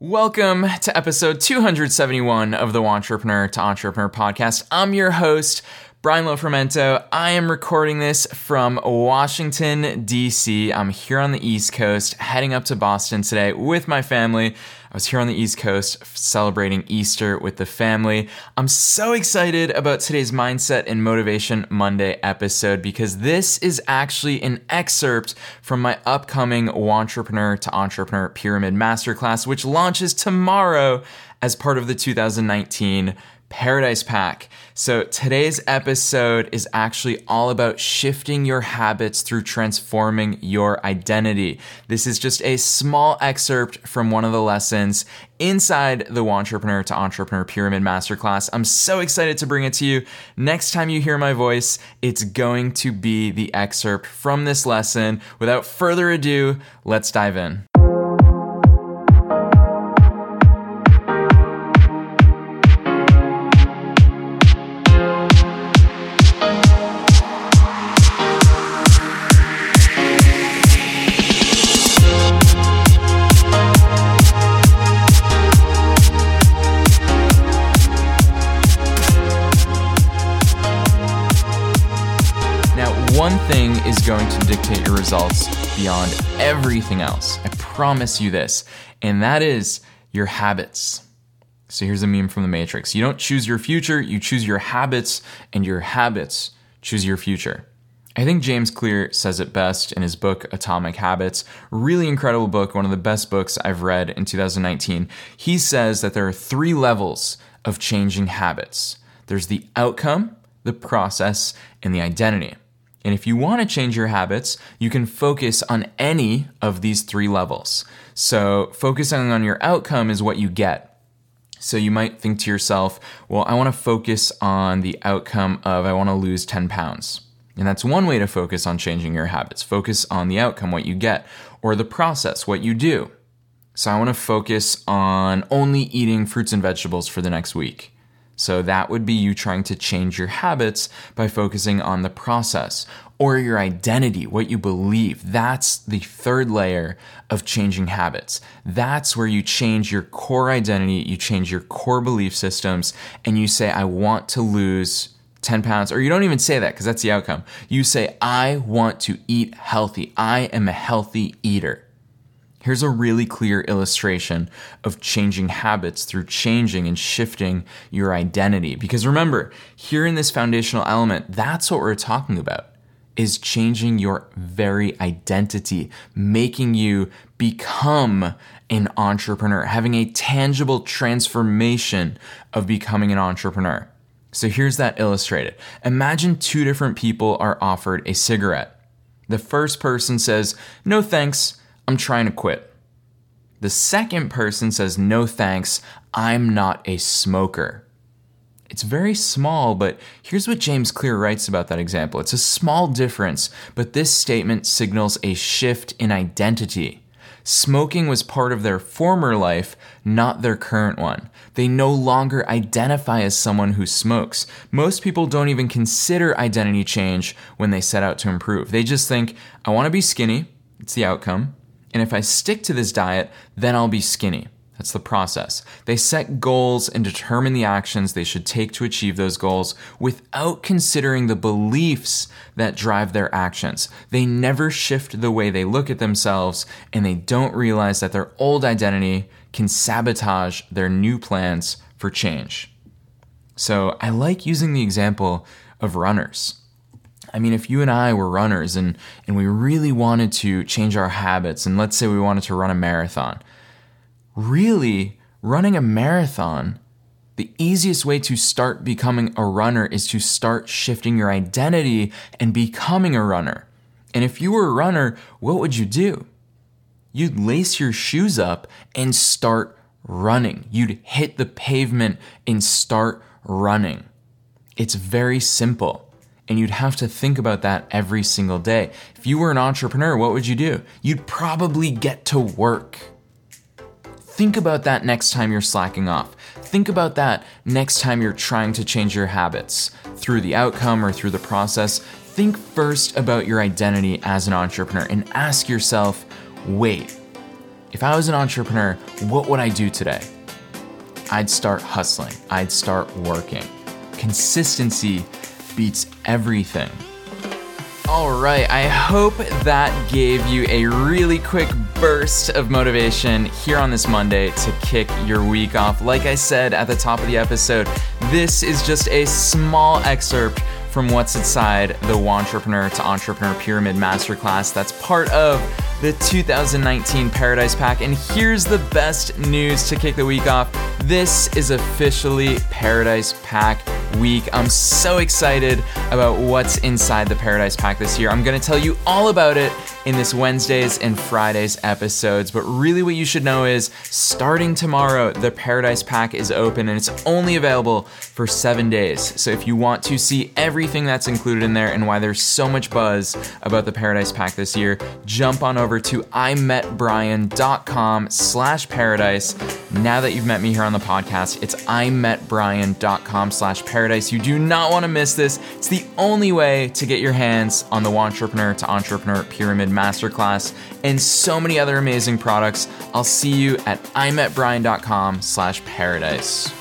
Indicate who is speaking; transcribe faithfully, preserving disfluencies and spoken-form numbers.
Speaker 1: Welcome to episode two hundred seventy-one of the Wantrepreneur to Entrepreneur podcast. I'm your host, Brian Lofermento. I am recording this from Washington, D C. I'm here on the East Coast, heading up to Boston today with my family. I was here on the East Coast celebrating Easter with the family. I'm so excited about today's Mindset and Motivation Monday episode because this is actually an excerpt from my upcoming Wantrepreneur to Entrepreneur Pyramid Masterclass, which launches tomorrow as part of the two thousand nineteen Paradise Pack. So today's episode is actually all about shifting your habits through transforming your identity. This is just a small excerpt from one of the lessons inside the Wantrepreneur to Entrepreneur Pyramid Masterclass. I'm so excited to bring it to you. Next time you hear my voice, it's going to be the excerpt from this lesson. Without further ado, let's dive in. One thing is going to dictate your results beyond everything else. I promise you this, and that is your habits. So here's a meme from the Matrix. You don't choose your future, you choose your habits, and your habits choose your future. I think James Clear says it best in his book, Atomic Habits. Really incredible book, one of the best books I've read in two thousand nineteen. He says that there are three levels of changing habits. There's the outcome, the process, and the identity. And if you want to change your habits, you can focus on any of these three levels. So focusing on your outcome is what you get. So you might think to yourself, well, I want to focus on the outcome of I want to lose ten pounds. And that's one way to focus on changing your habits. Focus on the outcome, what you get, or the process, what you do. So I want to focus on only eating fruits and vegetables for the next week. So that would be you trying to change your habits by focusing on the process or your identity, what you believe. That's the third layer of changing habits. That's where you change your core identity, you change your core belief systems, and you say, I want to lose ten pounds, or you don't even say that because that's the outcome. You say, I want to eat healthy. I am a healthy eater. Here's a really clear illustration of changing habits through changing and shifting your identity. Because remember, here in this foundational element, that's what we're talking about, is changing your very identity, making you become an entrepreneur, having a tangible transformation of becoming an entrepreneur. So here's that illustrated. Imagine two different people are offered a cigarette. The first person says, no thanks, I'm trying to quit. The second person says, no thanks, I'm not a smoker. It's very small, but here's what James Clear writes about that example. It's a small difference, but this statement signals a shift in identity. Smoking was part of their former life, not their current one. They no longer identify as someone who smokes. Most people don't even consider identity change when they set out to improve. They just think, I want to be skinny. It's the outcome. And if I stick to this diet, then I'll be skinny. That's the process. They set goals and determine the actions they should take to achieve those goals without considering the beliefs that drive their actions. They never shift the way they look at themselves, and they don't realize that their old identity can sabotage their new plans for change. So I like using the example of runners. I mean, if you and I were runners and, and we really wanted to change our habits, and let's say we wanted to run a marathon, really, running a marathon, the easiest way to start becoming a runner is to start shifting your identity and becoming a runner. And if you were a runner, what would you do? You'd lace your shoes up and start running. You'd hit the pavement and start running. It's very simple. And you'd have to think about that every single day. If you were an entrepreneur, what would you do? You'd probably get to work. Think about that next time you're slacking off. Think about that next time you're trying to change your habits through the outcome or through the process. Think first about your identity as an entrepreneur and ask yourself, wait, if I was an entrepreneur, what would I do today? I'd start hustling. I'd start working. Consistency beats everything. All right, I hope that gave you a really quick burst of motivation here on this Monday to kick your week off. Like I said at the top of the episode, this is just a small excerpt from what's inside the Wantrepreneur to Entrepreneur Pyramid Masterclass. That's part of the two thousand nineteen Paradise Pack. And here's the best news to kick the week off. This is officially Paradise Pack week. I'm so excited about what's inside the Paradise Pack this year. I'm going to tell you all about it in this Wednesdays and Fridays episodes, but really what you should know is starting tomorrow, the Paradise Pack is open and it's only available for seven days. So if you want to see everything that's included in there and why there's so much buzz about the Paradise Pack this year, jump on over to imetbrian.com slash paradise. Now that you've met me here on the podcast, it's imetbrian.com slash paradise. You do not want to miss this. It's the only way to get your hands on the Wantrepreneur to Entrepreneur Pyramid Masterclass and so many other amazing products. I'll see you at imetbrian.com slash paradise.